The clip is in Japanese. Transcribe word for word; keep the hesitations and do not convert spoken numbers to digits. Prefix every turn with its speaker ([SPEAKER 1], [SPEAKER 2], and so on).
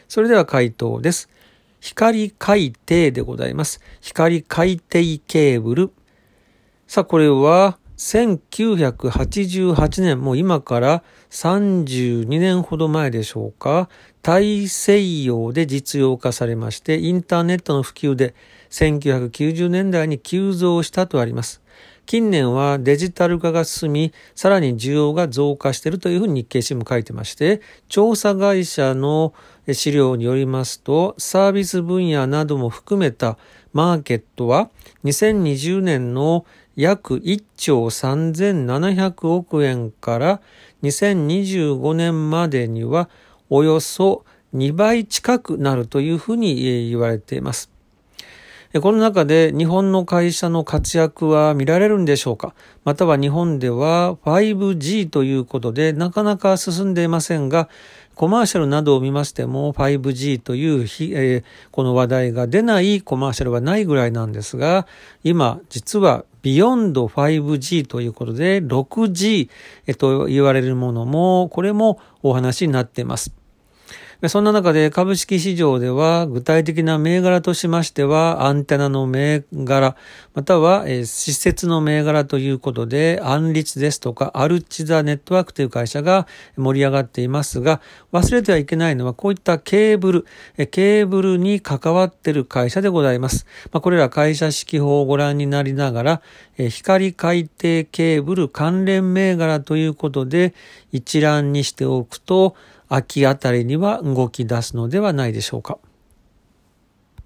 [SPEAKER 1] それでは回答です。光海底でございます。光海底ケーブル。さあ、これはせんきゅうひゃくはちじゅうはちねん、もう今からさんじゅうにねんほど前でしょうか、大西洋で実用化されまして、インターネットの普及でせんきゅうひゃくきゅうじゅうねんだいに急増したとあります。近年はデジタル化が進み、さらに需要が増加しているというふうに日経新聞書いてまして、調査会社の資料によりますと、サービス分野なども含めたマーケットはにせんにじゅうねんの約いっちょうさんぜんななひゃくおくえんからにせんにじゅうごねんまでにはおよそにばい近くなるというふうに言われています。この中で日本の会社の活躍は見られるんでしょうか。または日本では ファイブジー ということでなかなか進んでいませんが、コマーシャルなどを見ましても ファイブジー という、えー、この話題が出ないコマーシャルはないぐらいなんですが、今実はビヨンド ファイブジー ということで ろくジー と言われるものも、これもお話になっています。そんな中で株式市場では具体的な銘柄としましてはアンテナの銘柄または施設の銘柄ということでアンリツですとかアルチザネットワークという会社が盛り上がっていますが、忘れてはいけないのはこういったケーブルケーブルに関わっている会社でございます。まあ、これら会社指揮法をご覧になりながら光海底ケーブル関連銘柄ということで一覧にしておくと秋あたりには動き出すのではないでしょうか。